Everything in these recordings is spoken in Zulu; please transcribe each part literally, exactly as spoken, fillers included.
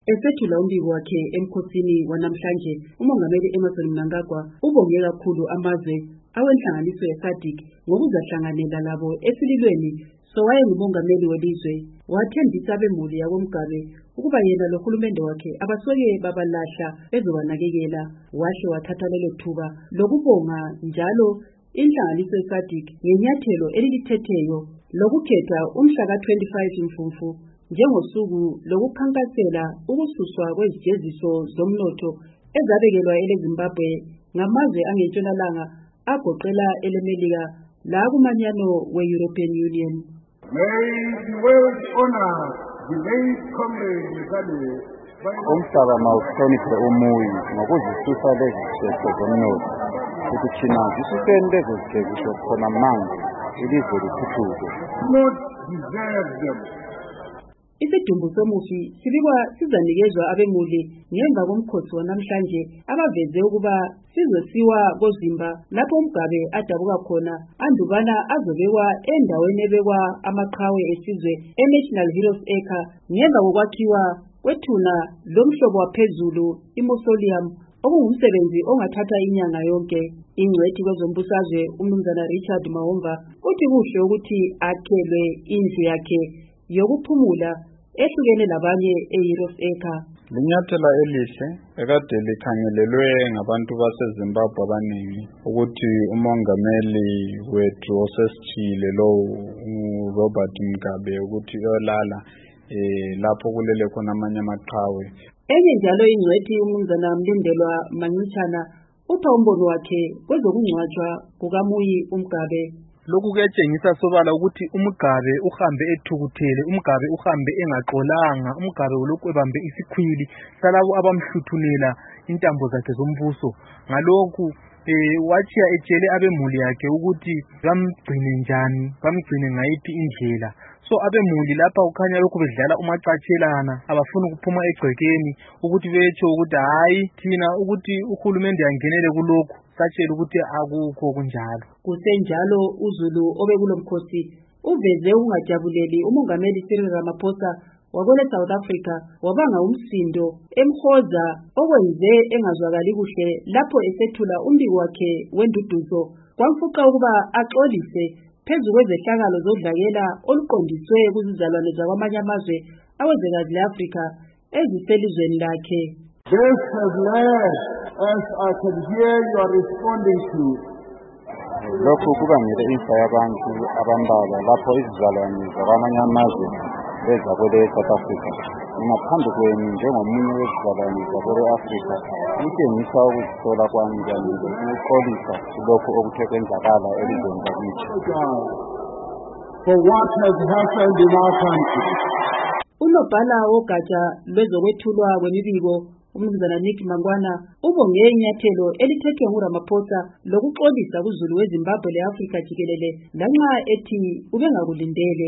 Esethula umbiko wakhe emkhosini wanamhlanje, uMongameli Emmerson Mnangagwa ubonge kakhulu amazwe awenhlanganiso ye-SADC ngokuzahlanganela labo esililweni sowayengumongameli welizwe. Wathembisa abemuli yakoMgabe ukuba yena lohulumende wakhe abasoke babalahla bezobanakekela. Wahle wathatha lelo thuba lokubonga njalo inhlanganiso ye-SADC ngenyathelo elilithetheyo lokukhetha umhla ka twenty-five Mfumfu njengosuku lokukhankasela ukususwa kwezijeziso zomnotho ezabekelwa eleZimbabwe ngamazwe angetshonalanga agoqela eleMelika la kumanyano we-European Union. May the world honor the late comrade Mugabe. Umhlaba mawuhloniphe umuyi ngokuzisusa lezi zijeziso zomnotho ukuthi thina zisukeni lezi zijeziso khona manje ilizwe lithuthuke. Not deserve them. Isidumbu somufi sibikwa sizanikezwa abemuli ngemva komkhosi wanamhlanje abaveze ukuba sizosiwa koZimba lapho uMgabe adabuka khona andubana azobekwa endaweni ebekwa amaqhawe esizwe eNational Heroes Acre ngemva kokwakhiwa kwethuna lomhlobo waphezulu imausoleum okungumsebenzi ongathatha inyanga yonke. Ingcwethi kwezombusazwe uMnumzana Richard Mahomva uthi kuhle ukuthi akhelwe indlu yakhe yokuphumula ehlukene labanye eHeroes Acre. Linyathela elihle ekade likhangelelwe ngabantu baseZimbabwe abaningi ukuthi umongameli wethu osesithile lo Robert Mugabe ukuthi uyolala eh lapho kulele khona amanye amaqhawe. Enye njalo ingcwethi uMnumzana Mlindelwa Manyichana upha umbono wakhe kwezokungcwatshwa kukaMuyi uMgabe. Lokhu kuyatshengisa sobala ukuthi uMgabe uhambe ethukuthele, uMgabe uhambe engaxolanga, uMgabe ulokhu ebambe isikhwili salabo abamhluthunela intambo zakhe zombuso. Ngalokhu eh watshiya etshele abemuli yakhe ukuthi bamgcine njani, bamgcine ngayiphi indlela. So abemuli lapha ukhanya lokhu bedlala umacatshelana, abafuna ukuphuma egcekeni ukuthi betsho ukuthi hayi thina ukuthi uhulumende yangenele kulokhu satshela ukuthi akukho kunjalo. Kusenjalo uZulu obekulomkhosi uveze ungajabuleli uMongameli Cyril Ramaphosa wakwele South Africa wabanga umsindo emhoza okwenze engazwakali kuhle lapho esethula umbiko wakhe wenduduzo kwamfuqa ukuba axolise phezu kwezehlakalo zodlakela oluqondiswe kuzizalwane zakwamanye amazwe awezwekazi le-Afrika eziselizweni lakhe. This has led, as I can hear you are responding to, lokhu kubangele imfa yabantu abambalwa lapho izizalwane zakwamanye amazwe beza kwele South Africa. Ngaphambi kwenu njengomunye wezizalwane zakwele Afrika kutshengisa ukuzisola kwami kanye nokuxolisa lokhu okuthe kwenzakala elizweni lakithi. For what has happened in our country. Unobhala wogatsha lwezokwethulwa kwemibiko uMnumzana Nick Mangwana ubonge inyathelo elithethwe nguRamaphosa lokuxolisa kuZulu weZimbabwe leAfrika jikelele lanxa ethi ubengakulindele.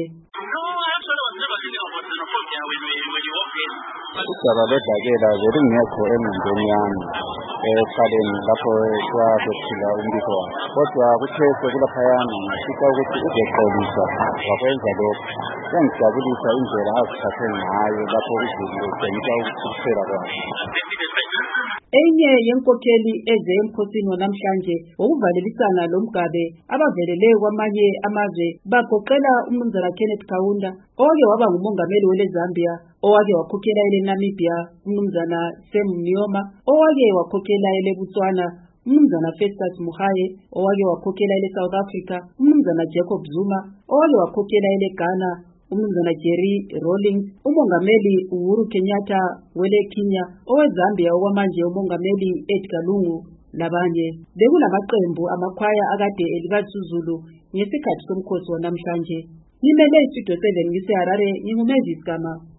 Udaba lodlakela belungekho engqondweni yami ekuqaleni lapho kwaphela umbiko wakhe, kodwa kuthe sekulaphayana ngifisa ukuthi uzoxolisa wakwenza lokho. Yangijabulisa indlela azithathe ngayo lapho uZulu etshengisa ukuthula kwakhe. Enye yenkokheli eze emkhosini wanamhlanje okuvalelisana loMgabe abavelele kwamanye amazwe bagoqela uMnumzana Kenneth Kaunda owake waba ngumongameli weleZambia, owake wakhokhela eleNamibia uMnumzana Sam Nujoma, owake wakhokhela eleBotswana uMnumzana Festus Mogae, owake wakhokhela eleSouth Africa uMnumzana Jacob Zuma, owake wakhokhela eleGhana uMnumzana Jerry Rawlings, umongameli Uhuru Kenyatta wele Kenya, oweZambia okwamanje umongameli Edgar Lungu labanye. Bekulamaqembu amakhwaya akade elikaZulu ngesikhathi somkhosi wanamhlanje. Nimele istudio seven ngise Harare ngingumezisi Gama.